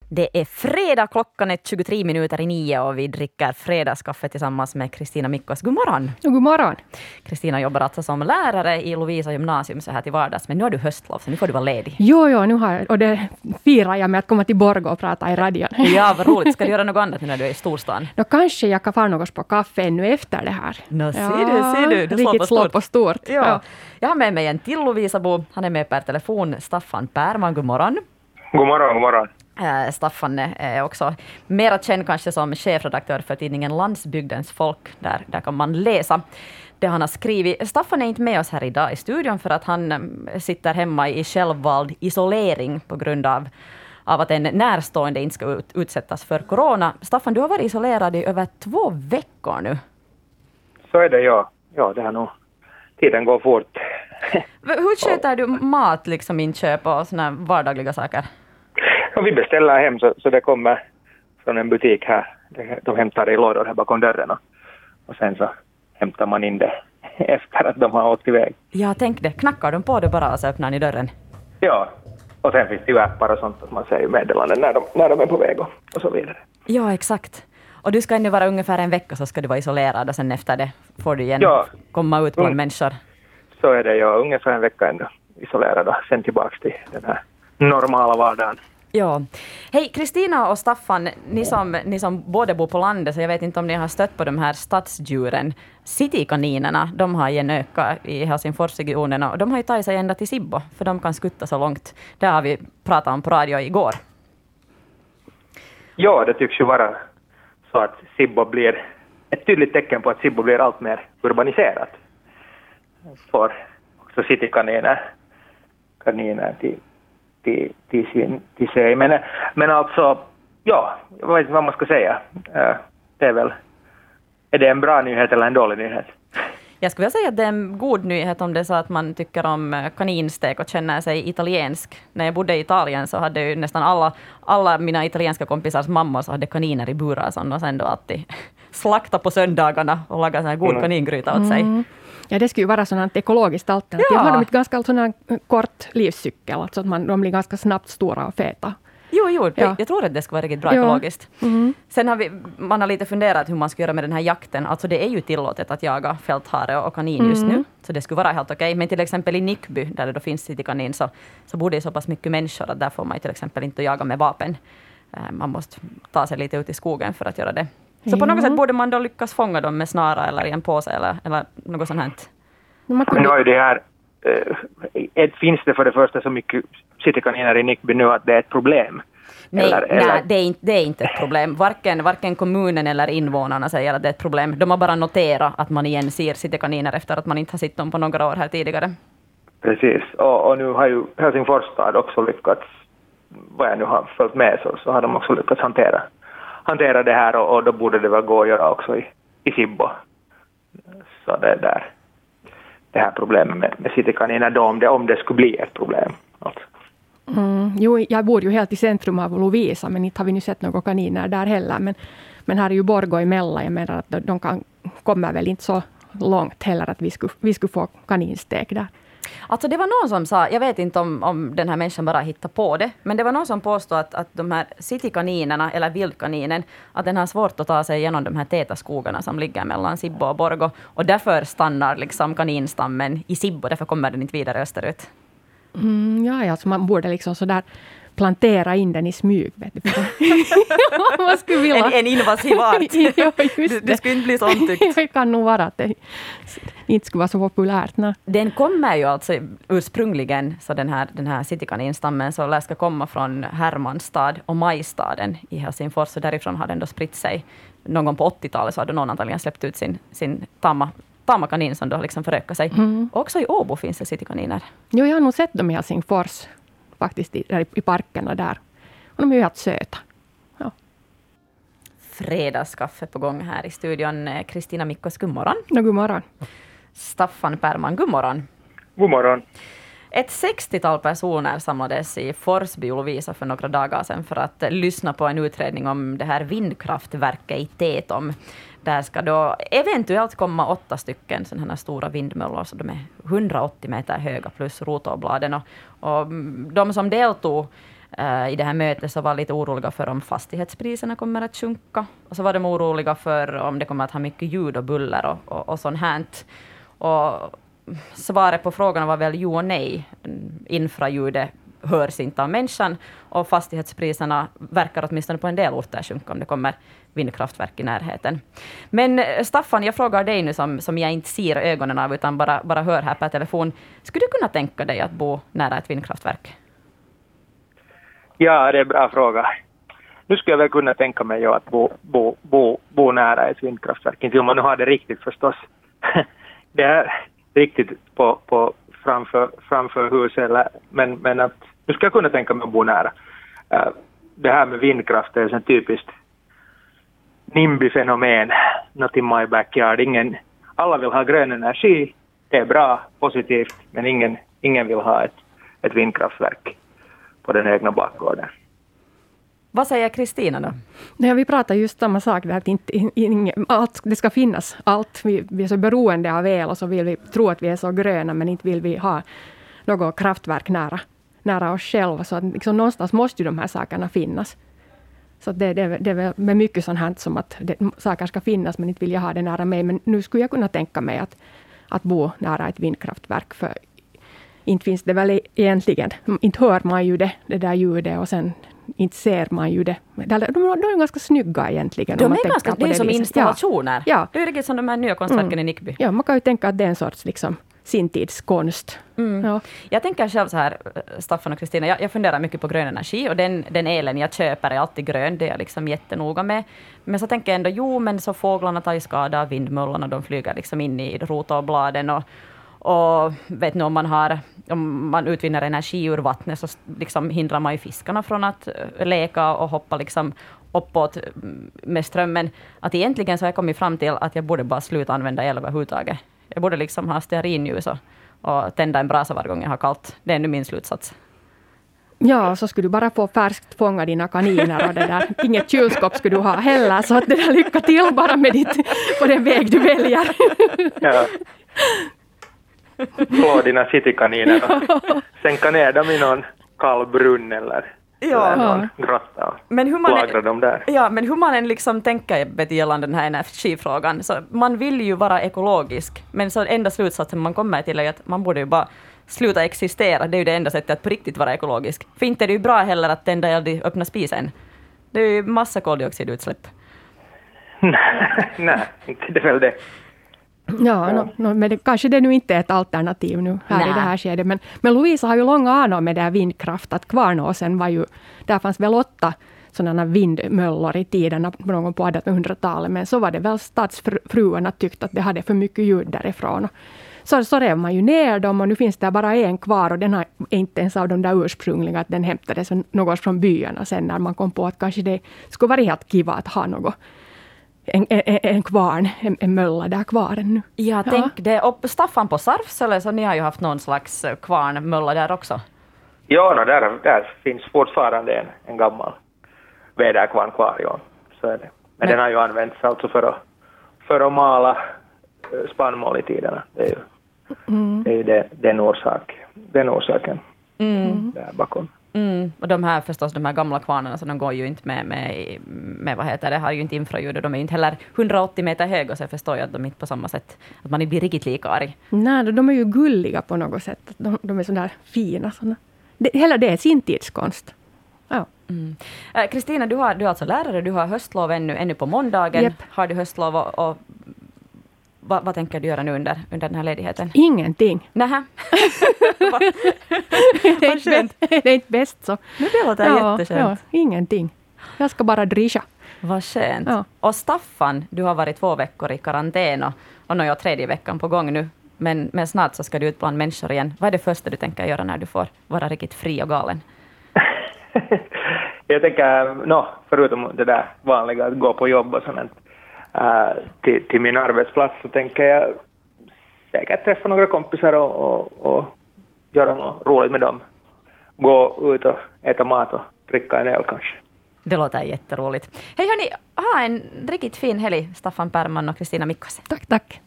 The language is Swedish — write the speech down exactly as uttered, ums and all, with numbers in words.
Det är fredag, klockan är tjugotre minuter i nio och vi dricker fredagskaffe tillsammans med Kristina Mikkos. God morgon! God morgon! Kristina jobbar alltså som lärare i Lovisa gymnasium så här till vardags, men nu har du höstlov så nu får du vara ledig. Jo, jo, nu har jag, och det firar jag med att komma till Borgå och prata i radion. Ja, vad roligt. Ska du göra något annat när du är i storstan? Då kanske jag kan få något på kaffe ännu efter det här. Nå, ser du, ser du. Du slår på riktigt slår stort. på stort. Ja. Ja. Jag har med mig en till Lovisabo. Han är med per telefon. Staffan Pärman, god morgon. God morgon, god morgon. Äh, Staffan är också mera känd kanske som chefredaktör för tidningen Landsbygdens folk. Där, där kan man läsa det han har skrivit. Staffan är inte med oss här idag i studion för att han äm, sitter hemma i självvald isolering på grund av, av att en närstående inte ska ut, utsättas för corona. Staffan, du har varit isolerad i över två veckor nu. Så är det, ja. Ja, det här nog. Tiden går fort. Hur sköter du mat, liksom inköp och såna vardagliga saker? Och vi beställer hem så, så det kommer från en butik här. De hämtar det i lådor här bakom dörren och, och sen så hämtar man in det efter att de har åkt iväg. Ja, tänk det. Knackar de på det bara och så öppnar ni dörren? Ja, och sen finns det ju appar och sånt att man ser ju meddelanden när de, när de är på väg och, och så vidare. Ja, exakt. Och du ska ännu vara ungefär en vecka så ska du vara isolerad och sen efter det får du igen ja. komma ut bland mm. människor. Så är det, ja. Ungefär en vecka ändå isolerad och sen tillbaka till den här normala vardagen. Ja. Hej, Kristina och Staffan, ni som, ni som både bor på landet, så jag vet inte om ni har stött på de här stadsdjuren, citykaninerna, de har igen ökat i Helsingforsregionen och de har ju tagit sig ända till Sibbo, för de kan skutta så långt. Det har vi pratat om på radio igår. Ja, det tycks ju vara så att Sibbo blir ett tydligt tecken på att Sibbo blir allt mer urbaniserat. För också citykaniner kaniner till Till, till, sin, till sig. Men, men alltså, ja, jag vet inte vad man ska säga. Det är väl, är det en bra nyhet eller en dålig nyhet? Jag skulle vilja säga att det är en god nyhet om det är så att man tycker om kaninstek och känner sig italiensk. När jag bodde i Italien så hade ju nästan alla, alla mina italienska kompisars mammor så hade kaniner i burar som de sen då alltid slakta på söndagarna och laga sån här god mm. kaningryta åt sig. Mm. Ja, det skulle ju vara sådant ekologiskt alternativ. Ja. Har de ett ganska sån kort livscykel, alltså att man, de blir ganska snabbt stora och feta. Jo, jo Ja. jag tror att det ska vara riktigt bra Ja. ekologiskt. Mm. Sen har vi, man har lite funderat hur man ska göra med den här jakten. Alltså det är ju tillåtet att jaga fälthare och kanin just Mm. nu. Så det skulle vara helt okej. Men till exempel i Nickby, där det då finns citykanin, så, så bor det så pass mycket människor att där får man ju till exempel inte jaga med vapen. Man måste ta sig lite ut i skogen för att göra det. Så på något sätt borde man då lyckas fånga dem med snara eller i en påse eller, eller något sånt här. Man Men kunde... nu är det här, äh, finns det för det första så mycket citykaniner i Nickby nu att det är ett problem? Nej, eller, nej eller? det, är inte, det är inte ett problem. Varken, varken kommunen eller invånarna säger att det är ett problem. De har bara noterat att man igen ser citykaniner efter att man inte har sett dem på några år här tidigare. Precis, och, och nu har ju Helsingfors stad också lyckats, vad jag nu har följt med så, så har de också lyckats hantera, hantera det här och, och då borde det väl gå att göra också i, i Sibbo. Så det är där. Det här problemet med, med citykaniner då, om det, om det skulle bli ett problem. Alltså. Mm, jo, jag bor ju helt i centrum av Lovisa, men inte har vi nu sett några kaniner där heller. Men, men här är ju Borgå emellan. Jag menar att de kan, kommer väl inte så långt heller att vi skulle, vi skulle få kaninstek där. Alltså det var någon som sa, jag vet inte om, om den här människan bara hittar på det, men det var någon som påstod att, att de här citykaninerna eller vildkaninen, att den har svårt att ta sig igenom de här täta skogarna som ligger mellan Sibbo och Borgå, och därför stannar liksom kaninstammen i Sibbo, därför kommer den inte vidare österut. Mm, ja, ja, så man borde liksom så där plantera in den i smyg. Vet du. Man skulle vilja. En, en invasiv art. Ja, just det. det skulle inte bli så omtyckt. Det kan nog vara att det inte skulle vara så populärt. Nej. Den kommer ju alltså ursprungligen, så den här, den här citykaninstammen så lär ska komma från Hermanstad och Majstaden i Helsingfors, så därifrån har den då spritt sig. Någon gång på åttiotalet så hade någon antagligen släppt ut sin, sin tamma tamma kanin som då liksom förökar sig. Mm. Också i Åbo finns det citykaniner. Jo, jag har nog sett dem i Helsingfors faktiskt i, där i parkerna där. Och de är ju helt söta. Ja. Fredagskaffe på gång här i studion. Kristina Mikkos, god morgon. No, god morgon. Staffan Pärman, god morgon. God morgon. Ett sextiotal personer samlades i Forsby och Lovisa för några dagar sedan för att lyssna på en utredning om det här vindkraftverket i Tetom. Där ska då eventuellt komma åtta stycken sådana här stora vindmöllor, så de är hundraåttio meter höga plus rotorbladen. Och, och de som deltog I det här mötet så var lite oroliga för om fastighetspriserna kommer att sjunka. Och så var de oroliga för om det kommer att ha mycket ljud och buller och, och, och sånt här. Och svaret på frågan var väl jo och nej. Infraljudet hörs inte av människan och fastighetspriserna verkar åtminstone på en del orter sjunka om det kommer vindkraftverk i närheten. Men Staffan, jag frågar dig nu som, som jag inte ser ögonen av utan bara, bara hör här per telefon. Skulle du kunna tänka dig att bo nära ett vindkraftverk? Ja, det är en bra fråga. Nu skulle jag väl kunna tänka mig att bo, bo, bo, bo nära ett vindkraftverk. Inte om man nu har det riktigt förstås. Det är riktigt på, på framför, framför huset. Eller, men, men att, nu ska jag kunna tänka mig att bo nära. Uh, det här med vindkraft är så typiskt NIMBY-fenomen. Not in my backyard. Ingen, alla vill ha grön energi. Det är bra, positivt. Men ingen, ingen vill ha ett, ett vindkraftverk på den egna bakgården. Vad säger Kristina då? Nej, vi pratar just samma sak där, att inte, in, allt, det ska finnas allt. Vi, vi är så beroende av el och så vill vi tro att vi är så gröna men inte vill vi ha något kraftverk nära, nära oss själva. Så att liksom, någonstans måste ju de här sakerna finnas. Så det, det, det är väl med mycket sånt här som att det, saker ska finnas men inte vill jag ha det nära mig. Men nu skulle jag kunna tänka mig att, att bo nära ett vindkraftverk för inte finns det väl egentligen. Inte hör man ju det, det där ljudet och sen inte ser man ju det. De, de, de är ganska snygga egentligen. De är ganska, det är som viset. installationer. Ja. Det är riktigt som de här nya konstverken mm. i Nickby. Ja, man kan ju tänka att det är en sorts liksom, sin tids konst. Mm. Ja. Jag tänker själv så här, Staffan och Kristina, jag, jag funderar mycket på grön energi och den, den elen jag köper är alltid grön, det är jag liksom jättenoga med. Men så tänker jag ändå, jo men så fåglarna tar ju skada av vindmöllarna, de flyger liksom in i rota och bladen och Och vet ni, om man, har, om man utvinner energi ur vattnet så liksom hindrar man ju fiskarna från att leka och hoppa liksom uppåt med strömmen. Att egentligen så har jag kommit fram till att jag borde bara sluta använda el överhuvudtaget. Jag borde liksom ha stearinljus och, och tända en brasa varje gång jag har kallt. Det är nu min slutsats. Ja, så skulle du bara få färskt fånga dina kaniner och det där. Inget kylskåp skulle du ha heller, så att det där lycka till bara med ditt, på den väg du väljer. Ja. Slå dina citykaniner och sänka ner dem i någon kall brunn eller, ja. eller någon grotta och men hur man lagra dem där. Ja, men hur man än liksom tänker gällande den här energifrågan, så man vill ju vara ekologisk, men så enda slutsatsen man kommer till är att man borde ju bara sluta existera. Det är ju det enda sättet att på riktigt vara ekologisk. För inte är det ju bra heller att tända eld öppna spisen. Det är ju massa koldioxidutsläpp. Nej, inte det är väl det. Ja, no, no, men det, kanske det nu inte är ett alternativ nu här Nä. i det här skedet. Men, men Louisa har ju långa anor med det här vindkraft. Att Kvarnåsen var ju, där fanns väl åtta sådana vindmöllor i tiden någon gång på artonhundratalet. Men så var det väl stadsfruarna tyckte att det hade för mycket ljud därifrån. Så, så rev man ju ner dem och nu finns det bara en kvar och den har inte ens av de där ursprungliga, att den hämtades något från byarna sen när man kom på att kanske det skulle vara helt kiva att ha något. En, en, en kvarn, en, en mölla där kvar nu. Ja, tänk ja. det. Och Staffan på Sarfsele, så ni har ju haft någon slags kvarnmölla där också. Ja, no, där, där finns fortfarande en, en gammal väderkvarn kvar. Ja. Så är det. Men, Men den har ju använts alltså för att, för att mala spannmål i tiderna. Det är ju, mm. det är ju det, den, orsak, den orsaken mm. där bakom. Mm. Och de här förstås, de här gamla kvarnarna, så de går ju inte med, med, med vad heter det, har ju inte infraljud och de är ju inte heller hundraåttio meter höga, så jag förstår ju att de inte på samma sätt, att man inte blir riktigt lika arg. Nej, de är ju gulliga på något sätt. De, de är sådär fina. Sådana. Det, hela det är sin tidskonst. Ja. Kristina, mm. äh, du, har, du är alltså lärare, du har höstlov ännu, ännu på måndagen. Yep. Har du höstlov och, och vad, vad tänker du göra nu under, under den här ledigheten? Ingenting. Nähä. det, är inte bäst, det är inte bäst så. Nu det låter ja, jätteskönt. Ja, ingenting. Jag ska bara drischa. Vad skönt. Ja. Och Staffan, du har varit två veckor i karantän och, och nu är jag tredje veckan på gång nu. Men, men snart så ska du ut bland människor igen. Vad är det första du tänker göra när du får vara riktigt fri och galen? Jag tänker, no, förutom det där vanliga att gå på jobb och sånt, uh, till, till min arbetsplats, så tänker jag säkert träffa några kompisar och, och, och göra något roligt med dem. Gå ut och äta mat och dricka en öl kanske. Det låter jätteroligt. Hej hörni, ha en riktigt fin helg, Staffan Perman och Kristina Mikkosen. Tack, tack.